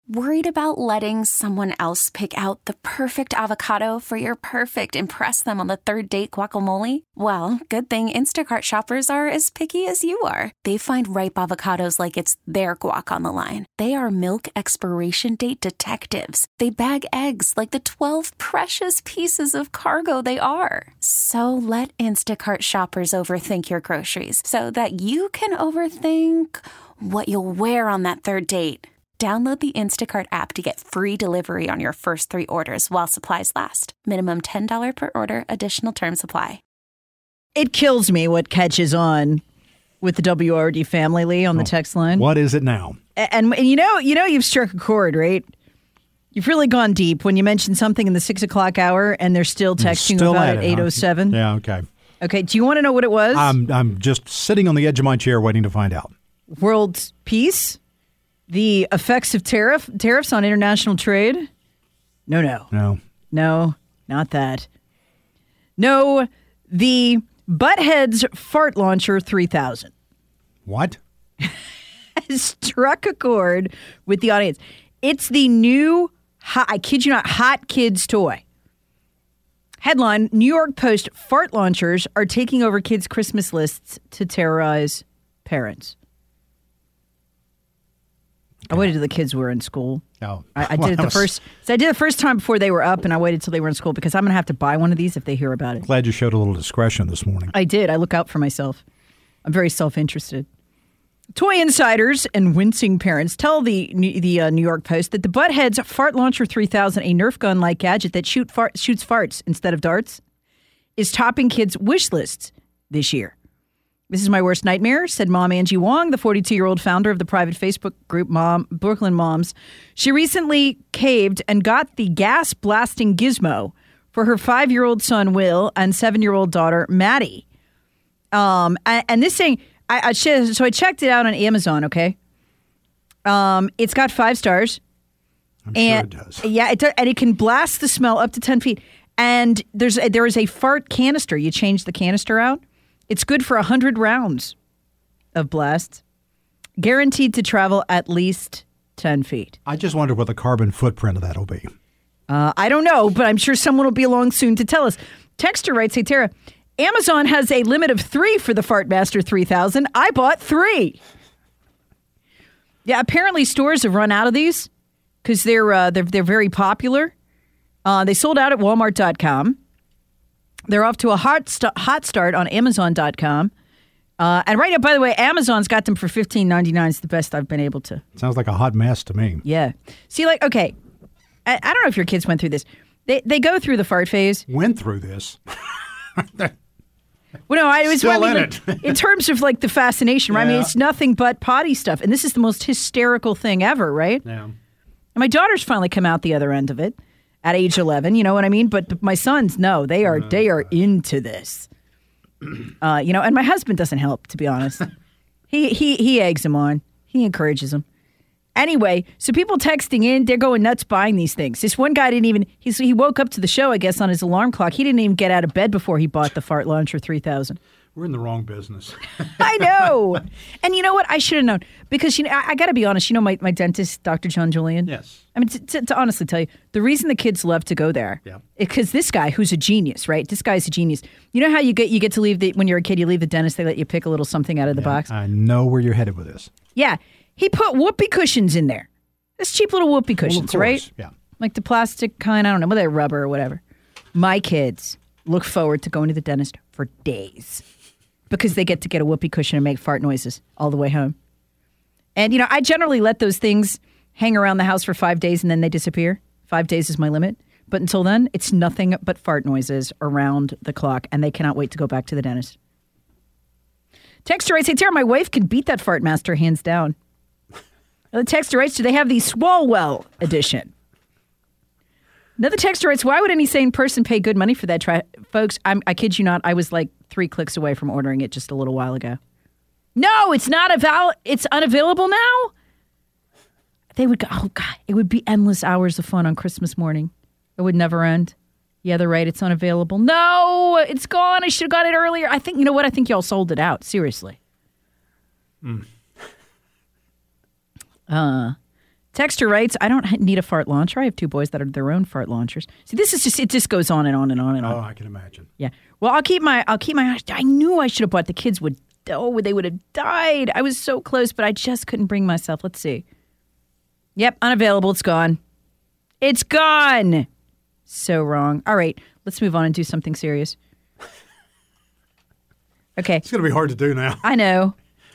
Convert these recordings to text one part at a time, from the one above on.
Worried about letting someone else pick out the perfect avocado for your perfect impress them on the third date guacamole? Well, good thing Instacart shoppers are as picky as you are. They find ripe avocados like it's their guac on the line. They are milk expiration date detectives. They bag eggs like the 12 precious pieces of cargo they are. So let Instacart shoppers overthink your groceries so that you can overthink what you'll wear on that third date. Download the Instacart app to get free delivery on your first 3 orders while supplies last. Minimum $10 per order. Additional terms apply. It kills me what catches on with the WRD family, Lee, on the text line. What is it now? And you know you've struck a chord, right? You've really gone deep when you mention something in the 6 o'clock hour and they're still texting about it at 8:07. Yeah, okay. Okay, do you want to know what it was? I'm just sitting on the edge of my chair waiting to find out. World peace? The effects of tariffs on international trade? No, not that. No, the Buttheads Fart Launcher 3000. What? Has struck a chord with the audience. It's the new, I kid you not, hot kids toy. Headline, New York Post fart launchers are taking over kids' Christmas lists to terrorize parents. I waited till the kids were in school. Oh, I did it the first. So I did it the first time before they were up, and I waited till they were in school because I'm going to have to buy one of these if they hear about it. Glad you showed a little discretion this morning. I did. I look out for myself. I'm very self-interested. Toy insiders and wincing parents tell the New York Post that the Buttheads Fart Launcher 3000, a Nerf gun-like gadget that shoots farts instead of darts, is topping kids' wish lists this year. This is my worst nightmare, said Mom Angie Wong, the 42-year-old founder of the private Facebook group Brooklyn Moms. She recently caved and got the gas-blasting gizmo for her 5-year-old son, Will, and 7-year-old daughter, Maddie. And this thing, so I checked it out on Amazon, okay? It's got 5 stars. I'm sure it does. Yeah, it does, and it can blast the smell up to 10 feet. And there is a fart canister. You change the canister out. It's good for 100 rounds of blast, guaranteed to travel at least 10 feet. I just wonder what the carbon footprint of that will be. I don't know, but I'm sure someone will be along soon to tell us. Texter writes, hey, Tara, Amazon has a limit of 3 for the Fartmaster 3000. I bought 3. Yeah, apparently stores have run out of these because they're very popular. They sold out at Walmart.com. They're off to a hot start on Amazon.com. And right now, by the way, Amazon's got them for $15.99. It's the best I've been able to. Sounds like a hot mess to me. Yeah. See, like, okay, I don't know if your kids went through this. They go through the fart phase. Went through this. Well, no, I was Still in terms of like the fascination, right? Yeah. I mean, it's nothing but potty stuff. And this is the most hysterical thing ever, right? Yeah. And my daughter's finally come out the other end of it. At age 11, you know what I mean? But my sons, no, they are into this. And my husband doesn't help, to be honest. He eggs them on. He encourages them. Anyway, so people texting in, they're going nuts buying these things. This one guy he woke up to the show, I guess, on his alarm clock. He didn't even get out of bed before he bought the Fart Launcher 3000. We're in the wrong business. I know. And you know what? I should have known. Because, I got to be honest. My dentist, Dr. John Julian. Yes. I mean, to honestly tell you, the reason the kids love to go there is because this guy, who's a genius, right? This guy's a genius. You know how you get to leave when you're a kid, you leave the dentist, they let you pick a little something out of the box? I know where you're headed with this. Yeah. He put whoopee cushions in there. This cheap little whoopee cushions, right? Yeah. Like the plastic kind, I don't know, whether they're rubber or whatever. My kids look forward to going to the dentist for days. Because they get to get a whoopee cushion and make fart noises all the way home. And, I generally let those things hang around the house for 5 days and then they disappear. 5 days is my limit. But until then, it's nothing but fart noises around the clock, and they cannot wait to go back to the dentist. Texter writes, hey, Tara, my wife can beat that fart master hands down. The texter writes, do they have the Swalwell edition? Another texter writes, why would any sane person pay good money for that? Folks, I kid you not, I was like 3 clicks away from ordering it just a little while ago. No, it's not it's unavailable now? They would go, oh God, it would be endless hours of fun on Christmas morning. It would never end. Yeah, they're right, it's unavailable. No, it's gone. I should have got it earlier. I think, you know what? I think y'all sold it out. Seriously. Texter writes, I don't need a fart launcher. I have 2 boys that are their own fart launchers. See, this is just, it just goes on and on and on and on. Oh, I can imagine. Yeah. Well, I'll keep my, I knew I should have bought the kids would, they would have died. I was so close, but I just couldn't bring myself. Let's see. Yep. Unavailable. It's gone. It's gone. So wrong. All right. Let's move on and do something serious. Okay. It's going to be hard to do now. I know.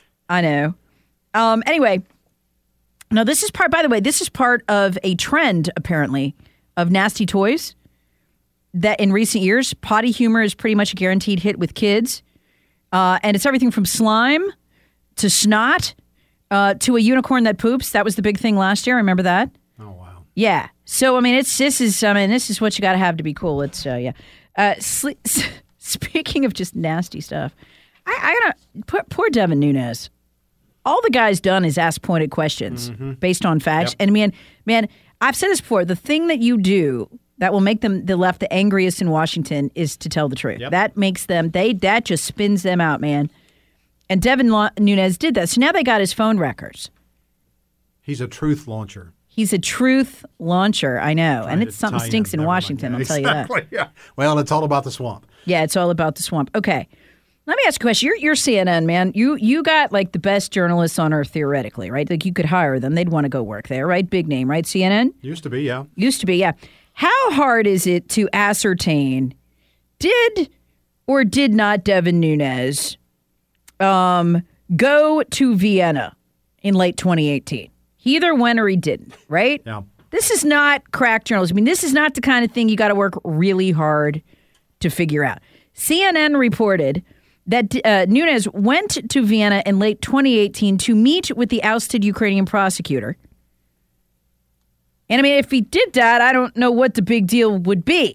Anyway. Now, this is part of a trend, apparently, of nasty toys that in recent years, potty humor is pretty much a guaranteed hit with kids. And it's everything from slime to snot to a unicorn that poops. That was the big thing last year. Remember that? Oh, wow. Yeah. So, I mean, this is what you got to have to be cool. It's, yeah. Speaking of just nasty stuff, I gotta, poor Devin Nunes. All the guy's done is ask pointed questions based on facts. Yep. And man, I've said this before. The thing that you do that will make the left the angriest in Washington is to tell the truth. Yep. That makes them, that just spins them out, man. And Devin Nunes did that. So now they got his phone records. He's a truth launcher. He's a truth launcher, I know. And it's something stinks in Washington, I'll tell you that. Yeah. Well, it's all about the swamp. Yeah, it's all about the swamp. Okay. Let me ask you a question. You're CNN, man. You got like the best journalists on earth theoretically, right? Like you could hire them. They'd want to go work there, right? Big name, right? CNN? Used to be, yeah. Used to be, yeah. How hard is it to ascertain did or did not Devin Nunes go to Vienna in late 2018? He either went or he didn't, right? Yeah. This is not crack journalism. I mean, this is not the kind of thing you got to work really hard to figure out. CNN reported that Nunes went to Vienna in late 2018 to meet with the ousted Ukrainian prosecutor. And I mean, if he did that, I don't know what the big deal would be.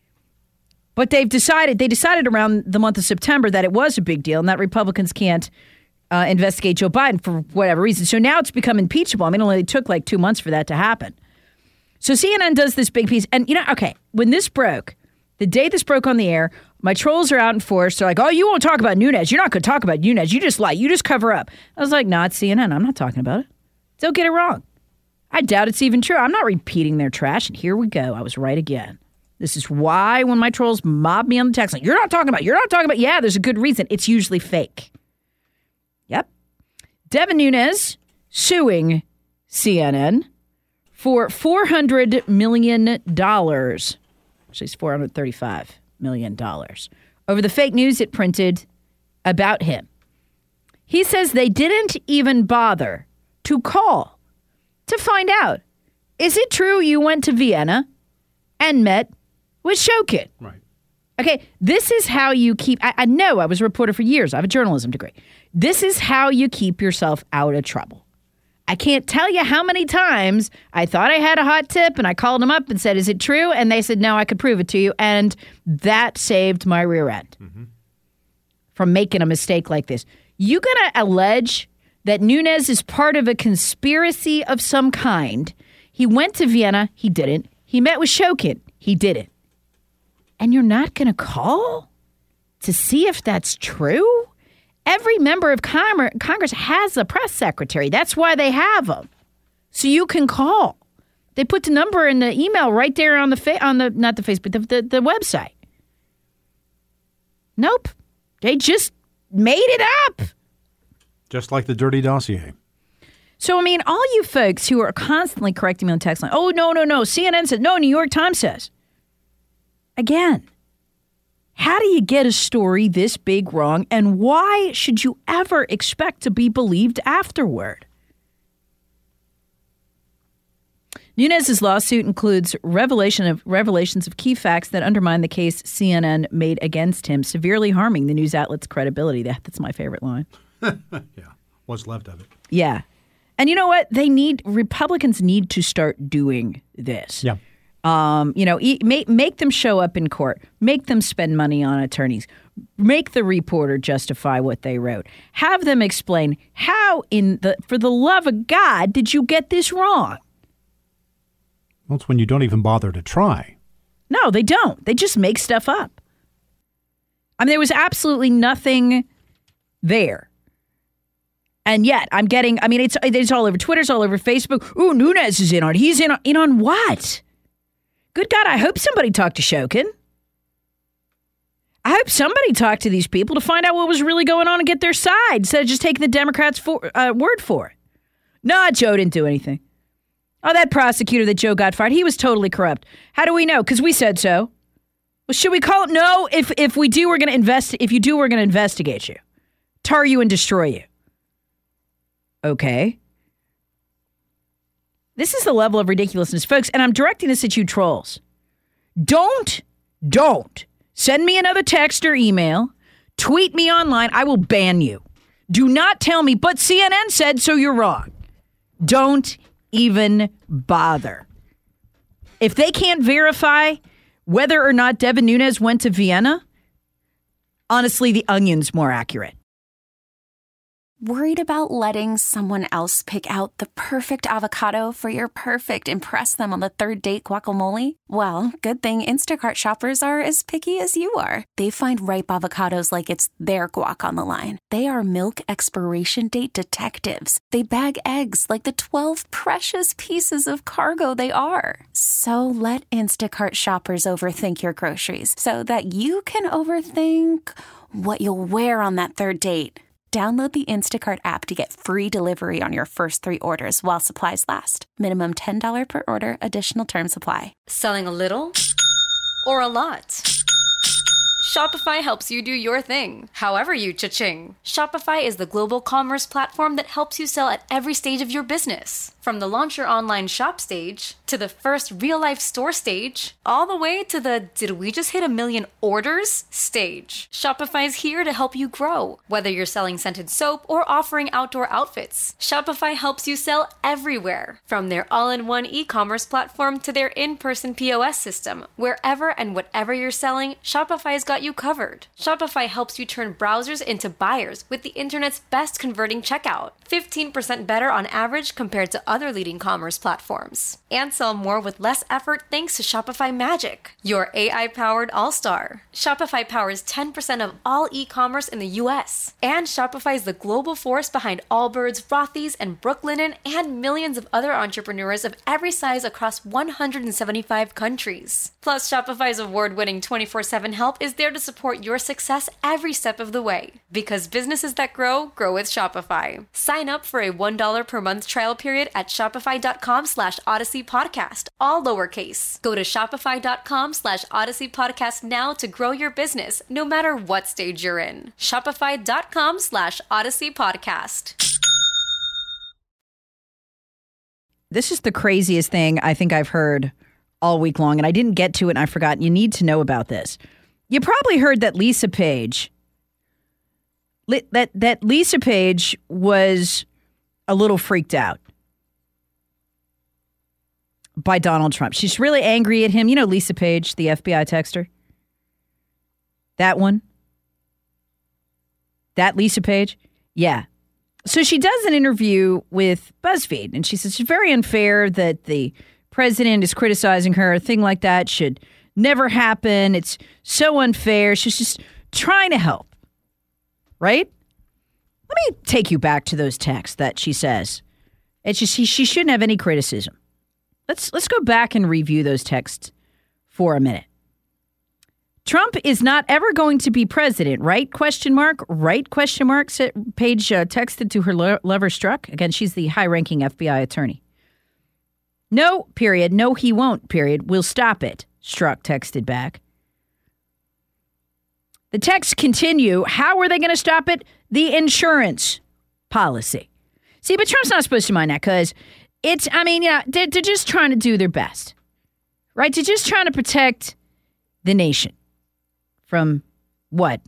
But they decided around the month of September that it was a big deal and that Republicans can't investigate Joe Biden for whatever reason. So now it's become impeachable. I mean, it only took like 2 months for that to happen. So CNN does this big piece. And, okay, when this broke, the day this broke on the air, my trolls are out in force. They're like, oh, you won't talk about Nunes. You're not going to talk about Nunes. You just lie. You just cover up. I was like, no, it's CNN. I'm not talking about it. Don't get it wrong. I doubt it's even true. I'm not repeating their trash. And here we go. I was right again. This is why when my trolls mob me on the text, like, you're not talking about. Yeah, there's a good reason. It's usually fake. Yep. Devin Nunes suing CNN for $400 million. Actually, it's $435 million over the fake news it printed about him. He says they didn't even bother to call to find out, is it true you went to Vienna and met with Shokin? Right. Okay, this is how you keep, I know I was a reporter for years. I have a journalism degree. This is how you keep yourself out of trouble. I can't tell you how many times I thought I had a hot tip and I called them up and said, is it true? And they said, no, I could prove it to you. And that saved my rear end from making a mistake like this. You going to allege that Nunes is part of a conspiracy of some kind? He went to Vienna. He didn't. He met with Shokin. He didn't. And you're not going to call to see if that's true? Every member of Congress has a press secretary. That's why they have them. So you can call. They put the number in the email right there on the not the Facebook, the website. Nope. They just made it up. Just like the dirty dossier. So, I mean, all you folks who are constantly correcting me on the text line, oh, no. CNN says, no, New York Times says. Again, how do you get a story this big wrong, and why should you ever expect to be believed afterward? Nunes' lawsuit includes revelations of key facts that undermine the case CNN made against him, severely harming the news outlet's credibility. That's my favorite line. Yeah, what's left of it. Yeah. And you know what? Republicans need to start doing this. Yeah. Make them show up in court, make them spend money on attorneys, make the reporter justify what they wrote, have them explain how for the love of God, did you get this wrong? Well, it's when you don't even bother to try. No, they don't. They just make stuff up. I mean, there was absolutely nothing there. And yet I'm getting, it's all over Twitter, it's all over Facebook. Ooh, Nunes is in on it. He's in on what? Good God, I hope somebody talked to Shokin. I hope somebody talked to these people to find out what was really going on and get their side instead of just taking the Democrats' word for it. No, Joe didn't do anything. Oh, that prosecutor that Joe got fired, he was totally corrupt. How do we know? Because we said so. Well, should we call it? No, if we do, we're going to invest. If you do, we're going to investigate you, tar you, and destroy you. Okay. This is the level of ridiculousness, folks, and I'm directing this at you trolls. Don't send me another text or email. Tweet me online. I will ban you. Do not tell me, but CNN said, so you're wrong. Don't even bother. If they can't verify whether or not Devin Nunes went to Vienna, honestly, The Onion's more accurate. Worried about letting someone else pick out the perfect avocado for your perfect impress them on the third date guacamole? Well, good thing Instacart shoppers are as picky as you are. They find ripe avocados like it's their guac on the line. They are milk expiration date detectives. They bag eggs like the 12 precious pieces of cargo they are. So let Instacart shoppers overthink your groceries so that you can overthink what you'll wear on that third date. Download the Instacart app to get free delivery on your first 3 orders while supplies last. Minimum $10 per order. Additional terms apply. Selling a little or a lot? Shopify helps you do your thing, however you cha-ching. Shopify is the global commerce platform that helps you sell at every stage of your business. From the launch your online shop stage, to the first real-life store stage, all the way to the did we just hit 1 million orders stage. Shopify's here to help you grow. Whether you're selling scented soap or offering outdoor outfits, Shopify helps you sell everywhere. From their all-in-one e-commerce platform to their in-person POS system, wherever and whatever you're selling, Shopify's got you covered. Shopify helps you turn browsers into buyers with the internet's best converting checkout. 15% better on average compared to other leading commerce platforms. And sell more with less effort thanks to Shopify Magic, your AI-powered all-star. Shopify powers 10% of all e-commerce in the U.S. And Shopify is the global force behind Allbirds, Rothy's, and Brooklinen, and millions of other entrepreneurs of every size across 175 countries. Plus, Shopify's award-winning 24/7 help is there to support your success every step of the way. Because businesses that grow with Shopify. Sign up for a $1 per month trial period at shopify.com/Odyssey Podcast, all lowercase. Go to shopify.com/Odyssey Podcast now to grow your business, no matter what stage you're in. Shopify.com/Odyssey Podcast. This is the craziest thing I think I've heard all week long, and I didn't get to it and I forgot. You need to know about this. You probably heard that Lisa Page, that Lisa Page was a little freaked out by Donald Trump. She's really angry at him. You know Lisa Page, the FBI texter? That one? That Lisa Page? Yeah. So she does an interview with BuzzFeed, and she says it's very unfair that the president is criticizing her. A thing like that should never happen. It's so unfair. She's just trying to help. Right? Let me take you back to those texts that she says. It's just she shouldn't have any criticism. Let's go back and review those texts for a minute. Trump is not ever going to be president, right? Question mark. Right? Question mark. Page texted to her lover, Strzok. Again, she's the high-ranking FBI attorney. No, period. No, he won't, period. We'll stop it, Strzok texted back. The texts continue. How are they going to stop it? The insurance policy. See, but Trump's not supposed to mind that because they're just trying to do their best, right? They're just trying to protect the nation from what?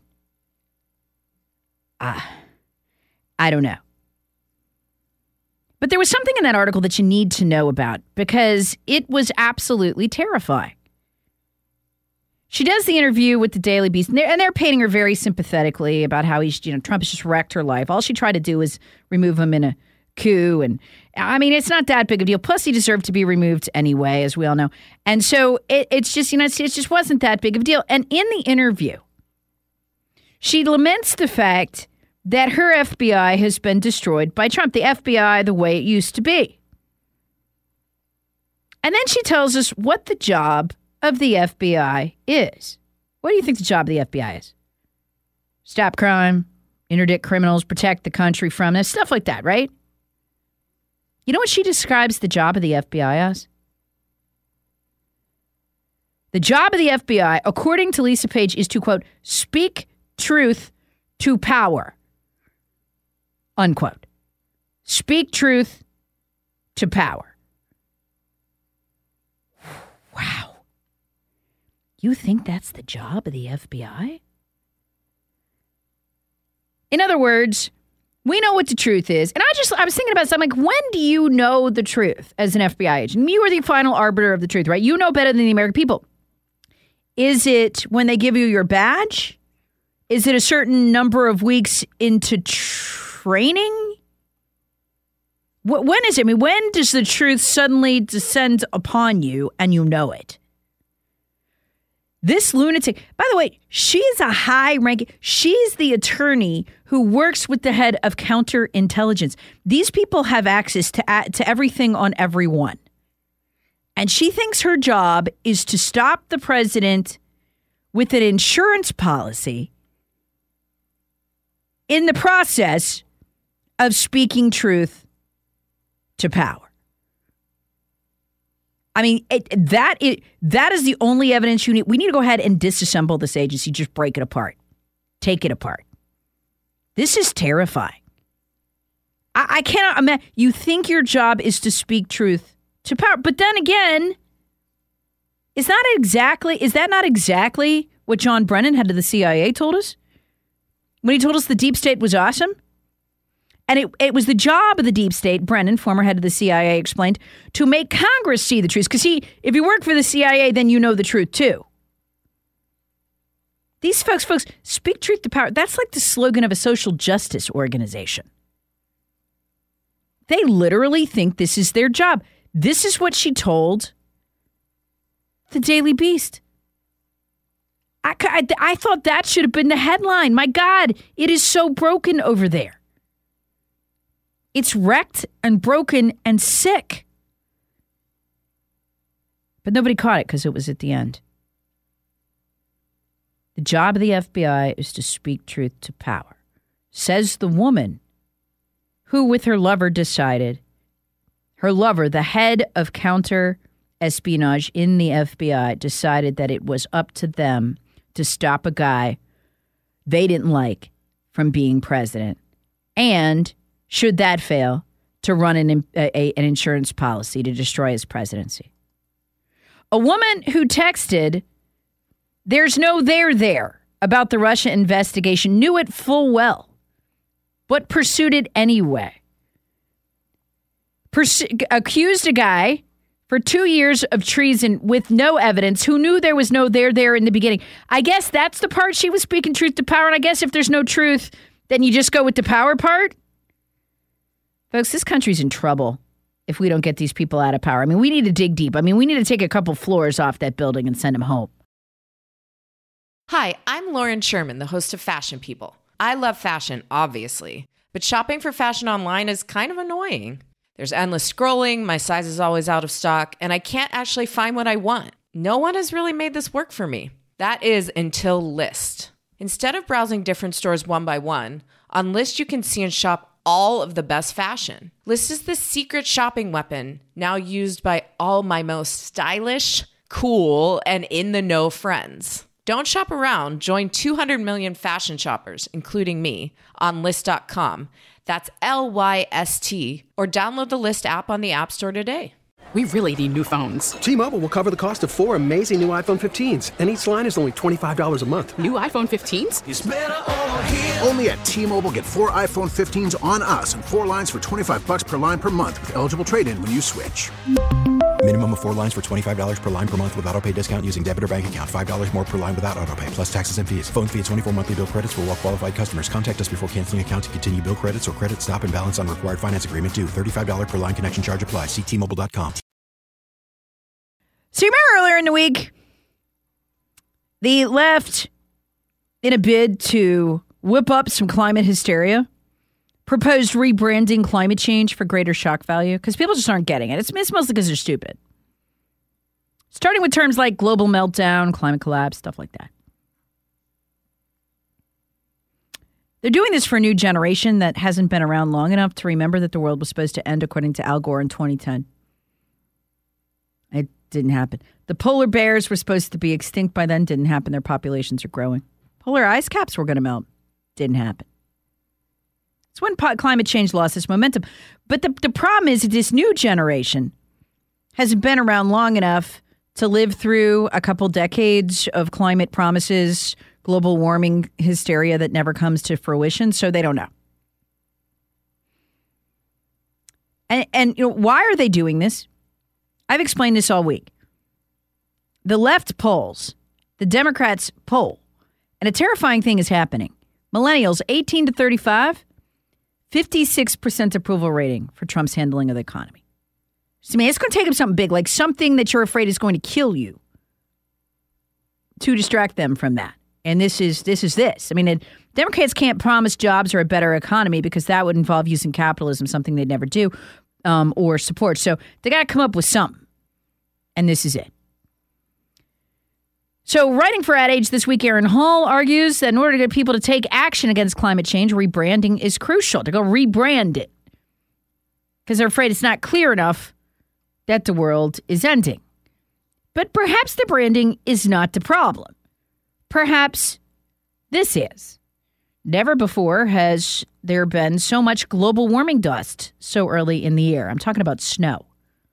I don't know. But there was something in that article that you need to know about because it was absolutely terrifying. She does the interview with the Daily Beast, and they're painting her very sympathetically about how Trump has just wrecked her life. All she tried to do was remove him in a coup, and it's not that big of a deal. Plus, he deserved to be removed anyway, as we all know. And so it's just, it just wasn't that big of a deal. And in the interview, she laments the fact that her FBI has been destroyed by Trump, the FBI the way it used to be. And then she tells us what the job of the FBI is. What do you think the job of the FBI is? Stop crime, interdict criminals, protect the country from this, stuff like that, right? You know what she describes the job of the FBI as? The job of the FBI, according to Lisa Page, is to, quote, speak truth to power, unquote. Speak truth to power. Wow. You think that's the job of the FBI? In other words, we know what the truth is. And I was thinking about something like, when do you know the truth as an FBI agent? You are the final arbiter of the truth, right? You know better than the American people. Is it when they give you your badge? Is it a certain number of weeks into training? When is it? I mean, when does the truth suddenly descend upon you and you know it? This lunatic, by the way, she's a high-ranking, she's the attorney who works with the head of counterintelligence. These people have access to everything on everyone. And she thinks her job is to stop the president with an insurance policy in the process of speaking truth to power. I mean, that is the only evidence you need. We need to go ahead and disassemble this agency, just break it apart, take it apart. This is terrifying. I cannot imagine. You think your job is to speak truth to power, but then again, is that not exactly what John Brennan, head of the CIA, told us when he told us the deep state was awesome? And it was the job of the deep state, Brennan, former head of the CIA, explained, to make Congress see the truth. Because if you work for the CIA, then you know the truth too. These folks, speak truth to power. That's like the slogan of a social justice organization. They literally think this is their job. This is what she told the Daily Beast. I thought that should have been the headline. My God, it is so broken over there. It's wrecked and broken and sick. But nobody caught it because it was at the end. The job of the FBI is to speak truth to power, says the woman who, with her lover, decided, her lover, the head of counter-espionage in the FBI, decided that it was up to them to stop a guy they didn't like from being president. And should that fail, to run an insurance policy to destroy his presidency. A woman who texted, "There's no there," about the Russia investigation, knew it full well, but pursued it anyway. Accused a guy for 2 years of treason with no evidence, who knew there was no there in the beginning. I guess that's the part she was speaking truth to power, and I guess if there's no truth, then you just go with the power part? Folks, this country's in trouble if we don't get these people out of power. I mean, we need to dig deep. I mean, we need to take a couple floors off that building and send them home. Hi, I'm Lauren Sherman, the host of Fashion People. I love fashion, obviously, but shopping for fashion online is kind of annoying. There's endless scrolling, my size is always out of stock, and I can't actually find what I want. No one has really made this work for me. That is until Lyst. Instead of browsing different stores one by one, on Lyst you can see and shop all of the best fashion. Lyst is the secret shopping weapon now used by all my most stylish, cool, and in-the-know friends. Don't shop around. Join 200 million fashion shoppers, including me, on Lyst.com. That's LYST. Or download the Lyst app on the App Store today. We really need new phones. T-Mobile will cover the cost of 4 amazing new iPhone 15s, and each line is only $25 a month. New iPhone 15s? It's better over here. Only at T-Mobile, get 4 iPhone 15s on us and 4 lines for $25 per line per month with eligible trade-in when you switch. Minimum of 4 lines for $25 per line per month with autopay discount using debit or bank account. $5 more per line without autopay, plus taxes and fees. Phone fee at 24 monthly bill credits for well-qualified customers. Contact us before canceling account to continue bill credits or credit stop and balance on required finance agreement due. $35 per line connection charge applies. See T-Mobile.com. So you remember earlier in the week, the left, in a bid to whip up some climate hysteria, proposed rebranding climate change for greater shock value, because people just aren't getting it. It's mostly because they're stupid. Starting with terms like global meltdown, climate collapse, stuff like that. They're doing this for a new generation that hasn't been around long enough to remember that the world was supposed to end, according to Al Gore in 2010. It didn't happen. The polar bears were supposed to be extinct by then. Didn't happen. Their populations are growing. Polar ice caps were going to melt. Didn't happen. It's when climate change lost its momentum. But the problem is that this new generation hasn't been around long enough to live through a couple decades of climate promises, global warming hysteria that never comes to fruition, so they don't know. And why are they doing this? I've explained this all week. The left polls, the Democrats poll, and a terrifying thing is happening. Millennials, 18 to 35, 56% approval rating for Trump's handling of the economy. So, it's going to take them something big, like something that you're afraid is going to kill you, to distract them from that. And this is this. Democrats can't promise jobs or a better economy because that would involve using capitalism, something they'd never do, or support. So they got to come up with something. And this is it. So writing for Ad Age this week, Aaron Hall argues that in order to get people to take action against climate change, rebranding is crucial. To go rebrand it. Because they're afraid it's not clear enough that the world is ending. But perhaps the branding is not the problem. Perhaps this is. Never before has there been so much global warming dust so early in the year. I'm talking about snow.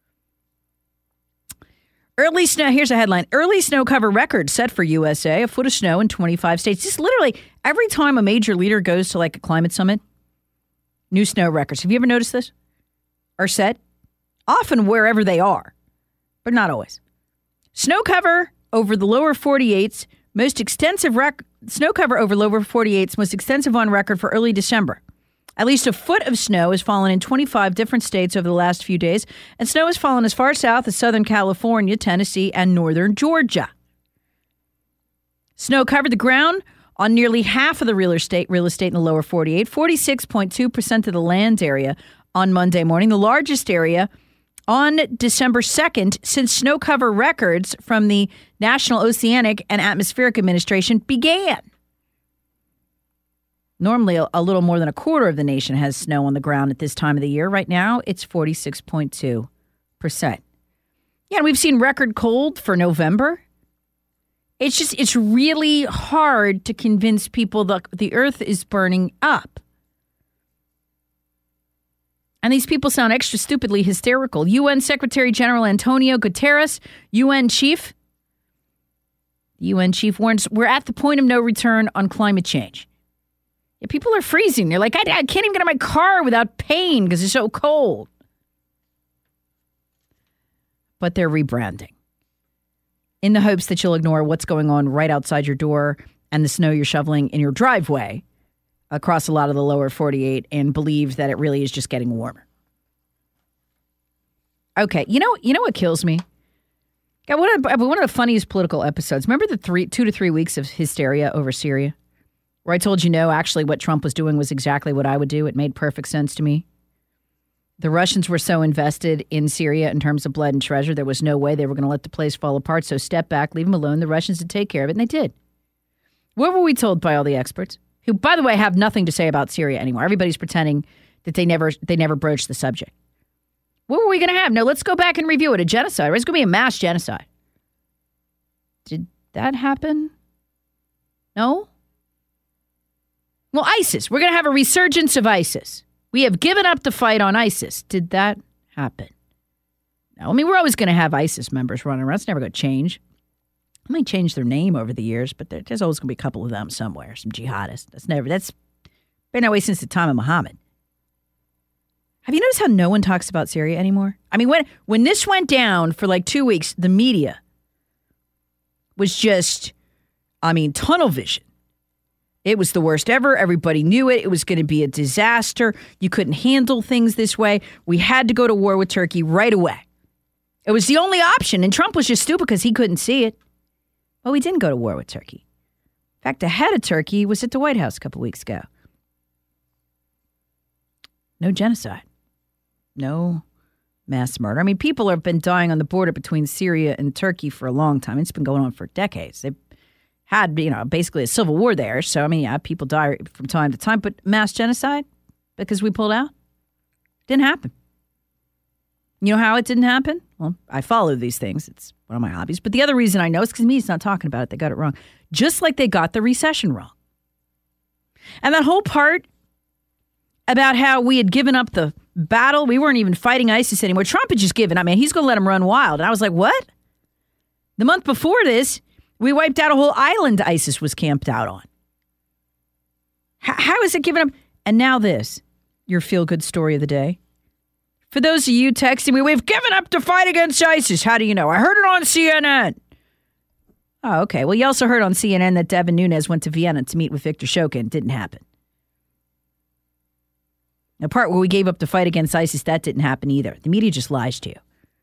Early snow, here's a headline. Early snow cover record set for USA, a foot of snow in 25 states. Just literally every time a major leader goes to like a climate summit, new snow records. Have you ever noticed this? Are set? Often wherever they are, but not always. Snow cover over the lower 48's most extensive snow cover over lower 48's most extensive on record for early December. At least a foot of snow has fallen in 25 different states over the last few days, and snow has fallen as far south as Southern California, Tennessee, and northern Georgia. Snow covered the ground on nearly half of the real estate in the lower 48, 46.2% of the land area on Monday morning, the largest area on December 2nd since snow cover records from the National Oceanic and Atmospheric Administration began. Normally, a little more than a quarter of the nation has snow on the ground at this time of the year. Right now, it's 46.2%. Yeah, and we've seen record cold for November. It's really hard to convince people that the earth is burning up. And these people sound extra stupidly hysterical. UN Secretary General Antonio Guterres, UN chief. The UN chief warns we're at the point of no return on climate change. Yeah, people are freezing. They're like, I can't even get in my car without pain because it's so cold. But they're rebranding in the hopes that you'll ignore what's going on right outside your door and the snow you're shoveling in your driveway across a lot of the lower 48 and believe that it really is just getting warmer. Okay, you know what kills me? God, one of the funniest political episodes. Remember the 2 to 3 weeks of hysteria over Syria? Where I told you, no, actually what Trump was doing was exactly what I would do. It made perfect sense to me. The Russians were so invested in Syria in terms of blood and treasure, there was no way they were going to let the place fall apart. So step back, leave them alone. The Russians would take care of it, and they did. What were we told by all the experts? Who, by the way, have nothing to say about Syria anymore. Everybody's pretending that they never broached the subject. What were we going to have? No, let's go back and review it. A genocide. It's going to be a mass genocide. Did that happen? No? Well, ISIS. We're going to have a resurgence of ISIS. We have given up the fight on ISIS. Did that happen? No. I mean, we're always going to have ISIS members running around. It's never going to change. They might change their name over the years, but there's always going to be a couple of them somewhere, some jihadists. That's been that way since the time of Muhammad. Have you noticed how no one talks about Syria anymore? I mean, when this went down for like 2 weeks, the media was just, tunnel vision. It was the worst ever. Everybody knew it. It was going to be a disaster. You couldn't handle things this way. We had to go to war with Turkey right away. It was the only option. And Trump was just stupid because he couldn't see it. Well, we didn't go to war with Turkey. In fact, the head of Turkey was at the White House a couple weeks ago. No genocide. No mass murder. I mean, people have been dying on the border between Syria and Turkey for a long time. It's been going on for decades. They've had, basically a civil war there. So, I mean, yeah, people die from time to time. But mass genocide, because we pulled out, didn't happen. You know how it didn't happen? Well, I follow these things. It's one of my hobbies. But the other reason I know is because Me's not talking about it. They got it wrong. Just like they got the recession wrong. And that whole part about how we had given up the battle, we weren't even fighting ISIS anymore. Trump had just given, he's going to let them run wild. And I was like, what? The month before this, we wiped out a whole island ISIS was camped out on. How is it given up? And now this, your feel-good story of the day. For those of you texting me, we've given up to fight against ISIS. How do you know? I heard it on CNN. Oh, okay. Well, you also heard on CNN that Devin Nunes went to Vienna to meet with Viktor Shokin. It didn't happen. The part where we gave up the fight against ISIS, that didn't happen either. The media just lies to you.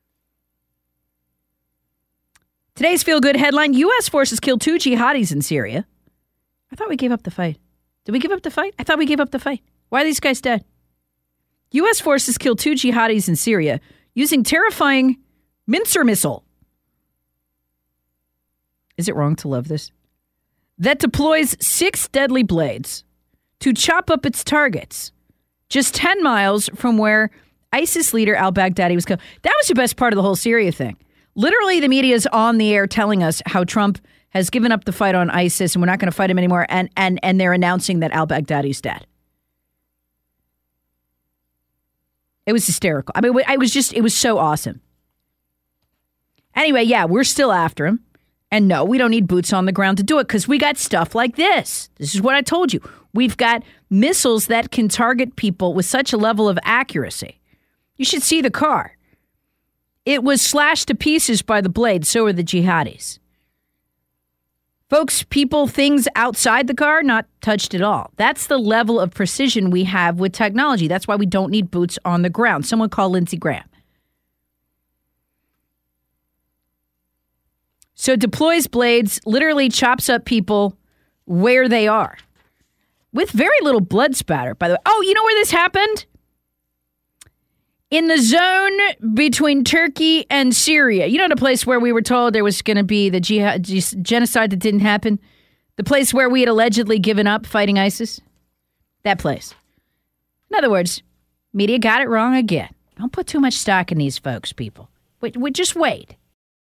Today's feel-good headline, U.S. forces killed 2 jihadis in Syria. I thought we gave up the fight. Did we give up the fight? I thought we gave up the fight. Why are these guys dead? U.S. forces killed 2 jihadis in Syria using terrifying Mincer missile. Is it wrong to love this? That deploys 6 deadly blades to chop up its targets just 10 miles from where ISIS leader al-Baghdadi was killed. That was the best part of the whole Syria thing. Literally, the media is on the air telling us how Trump has given up the fight on ISIS and we're not going to fight him anymore, and they're announcing that al-Baghdadi's dead. It was hysterical. I mean, it was so awesome. Anyway, yeah, we're still after him. And no, we don't need boots on the ground to do it because we got stuff like this. This is what I told you. We've got missiles that can target people with such a level of accuracy. You should see the car. It was slashed to pieces by the blade. So are the jihadis. Folks, people, things outside the car, not touched at all. That's the level of precision we have with technology. That's why we don't need boots on the ground. Someone call Lindsey Graham. So deploys blades, literally chops up people where they are. With very little blood spatter, by the way. Oh, you know where this happened? In the zone between Turkey and Syria. You know the place where we were told there was going to be the genocide that didn't happen? The place where we had allegedly given up fighting ISIS? That place. In other words, media got it wrong again. Don't put too much stock in these folks, people. Just wait.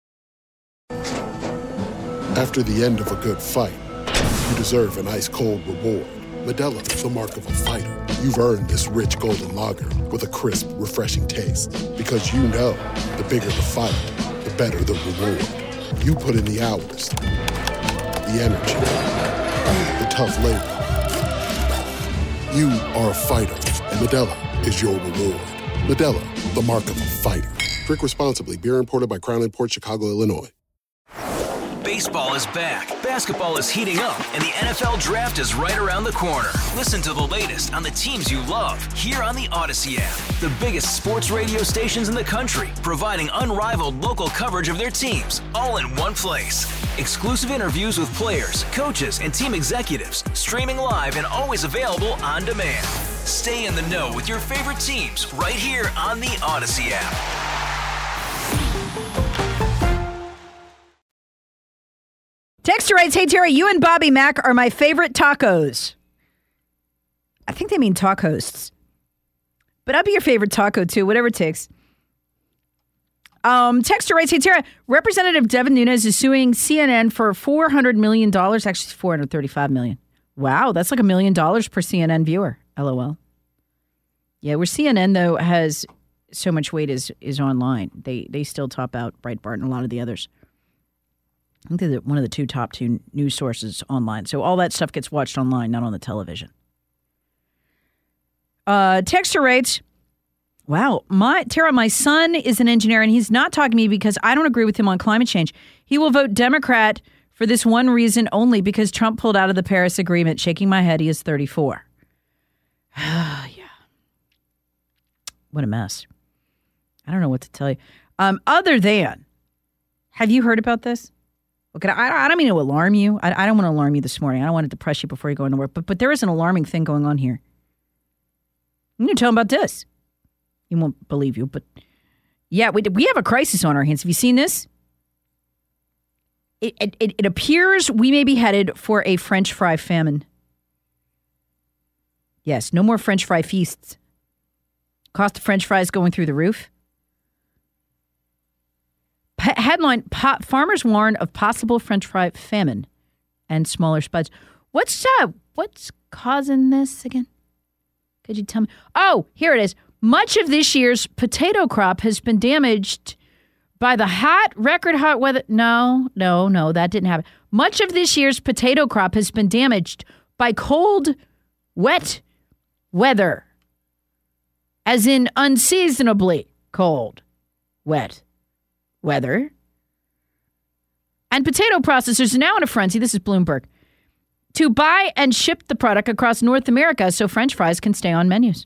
After the end of a good fight, you deserve an ice-cold reward. Modelo, the mark of a fighter. You've earned this rich golden lager with a crisp, refreshing taste. Because you know, the bigger the fight, the better the reward. You put in the hours, the energy, the tough labor. You are a fighter, and Modelo is your reward. Modelo, the mark of a fighter. Drink responsibly. Beer imported by Crown Imports, Chicago, Illinois. Baseball is back, basketball is heating up, and the NFL Draft is right around the corner. Listen to the latest on the teams you love here on the Odyssey app. The biggest sports radio stations in the country, providing unrivaled local coverage of their teams, all in one place. Exclusive interviews with players, coaches, and team executives, streaming live and always available on demand. Stay in the know with your favorite teams right here on the Odyssey app. Texter writes, hey, Terry, you and Bobby Mack are my favorite tacos. I think they mean talk hosts. But I'll be your favorite taco, too, whatever it takes. Texter writes, hey, Terry, Representative Devin Nunes is suing CNN for $400 million. Actually, it's $435 million. Wow, that's like $1 million per CNN viewer. LOL. Yeah, where CNN, though, has so much weight is online. They still top out Breitbart and a lot of the others. I think they're one of the top two news sources online. So all that stuff gets watched online, not on the television. Texter writes, wow, Tara, my son is an engineer, and he's not talking to me because I don't agree with him on climate change. He will vote Democrat for this one reason only, because Trump pulled out of the Paris Agreement. Shaking my head, he is 34. Yeah. What a mess. I don't know what to tell you. Other than, have you heard about this? Okay, I don't mean to alarm you. I don't want to alarm you this morning. I don't want to depress you before you go into work. But there is an alarming thing going on here. I'm going to tell them about this. He won't believe you, but yeah, we have a crisis on our hands. Have you seen this? It appears we may be headed for a French fry famine. Yes, no more French fry feasts. Cost of French fries going through the roof. Headline, farmers warn of possible French fry famine and smaller spuds. What's causing this again? Could you tell me? Oh, here it is. Much of this year's potato crop has been damaged by the record hot weather. No, that didn't happen. Much of this year's potato crop has been damaged by cold, wet weather. As in unseasonably cold, wet weather. And potato processors are now in a frenzy, this is Bloomberg, to buy and ship the product across North America so French fries can stay on menus.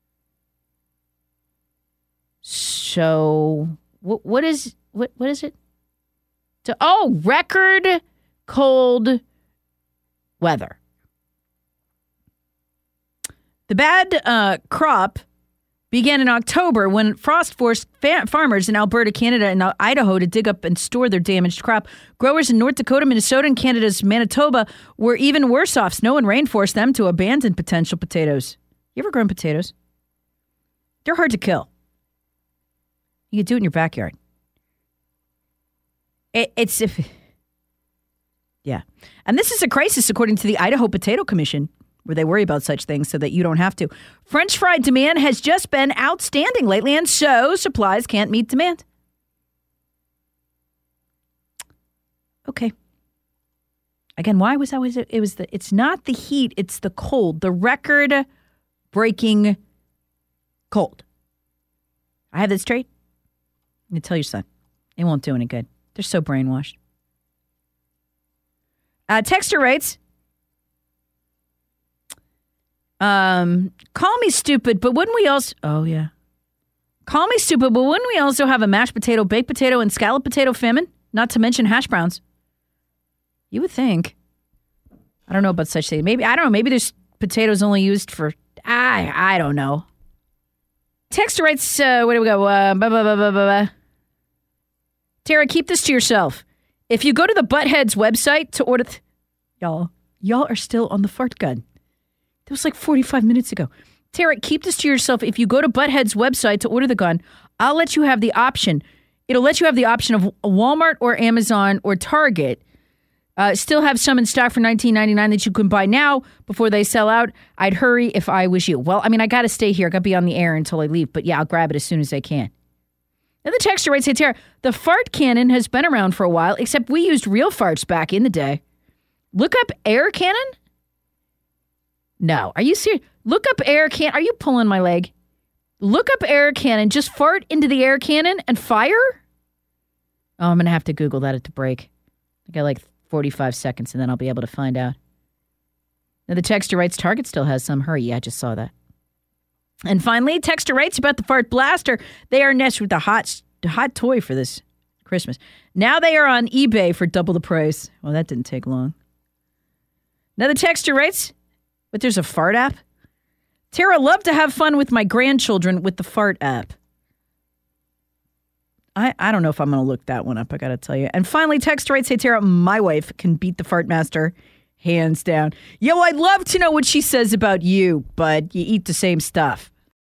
So, what is it? Record cold weather. The bad crop began in October when frost forced farmers in Alberta, Canada, and Idaho to dig up and store their damaged crop. Growers in North Dakota, Minnesota, and Canada's Manitoba were even worse off. Snow and rain forced them to abandon potential potatoes. You ever grown potatoes? They're hard to kill. You can do it in your backyard. Yeah. And this is a crisis, according to the Idaho Potato Commission, where they worry about such things so that you don't have to. French fry demand has just been outstanding lately, and so supplies can't meet demand. Okay. Again, why was that? It's not the heat, it's the cold. The record-breaking cold. I have that straight? You tell your son. It won't do any good. They're so brainwashed. Texter writes, call me stupid, but wouldn't we also... Oh, yeah. Call me stupid, but wouldn't we also have a mashed potato, baked potato, and scalloped potato famine? Not to mention hash browns. You would think. I don't know about such things. Maybe, I don't know, maybe there's potatoes only used for... I don't know. Texter writes, where do we go? Tara, keep this to yourself. If you go to the Buttheads website to order... Y'all are still on the fart gun. That was like 45 minutes ago. Tara, keep this to yourself. If you go to Butthead's website to order the gun, I'll let you have the option. It'll let you have the option of Walmart or Amazon or Target. Still have some in stock for $19.99 that you can buy now before they sell out. I'd hurry if I was you. Well, I mean, I got to stay here. I got to be on the air until I leave. But yeah, I'll grab it as soon as I can. Now the texter writes, hey, Tara, the fart cannon has been around for a while, except we used real farts back in the day. Look up air cannon? No. Are you serious? Look up air cannon. Are you pulling my leg? Look up air cannon. Just fart into the air cannon and fire? Oh, I'm going to have to Google that at the break. I got like 45 seconds and then I'll be able to find out. Now the texter writes, Target still has some. Hurry. Yeah, I just saw that. And finally, texter writes about the fart blaster. They are next with the hot toy for this Christmas. Now they are on eBay for double the price. Well, that didn't take long. Now the texter writes, but there's a fart app? Tara, love to have fun with my grandchildren with the fart app. I don't know if I'm going to look that one up, I got to tell you. And finally, text writes, hey, Tara, my wife can beat the fart master hands down. Yo, I'd love to know what she says about you, but you eat the same stuff.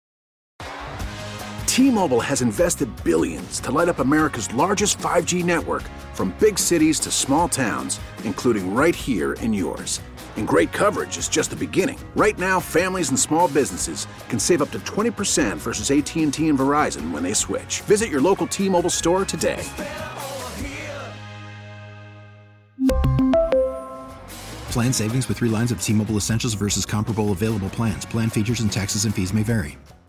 T-Mobile has invested billions to light up America's largest 5G network, from big cities to small towns, including right here in yours. And great coverage is just the beginning. Right now, families and small businesses can save up to 20% versus AT&T and Verizon when they switch. Visit your local T-Mobile store today. Plan savings with 3 lines of T-Mobile Essentials versus comparable available plans. Plan features and taxes and fees may vary.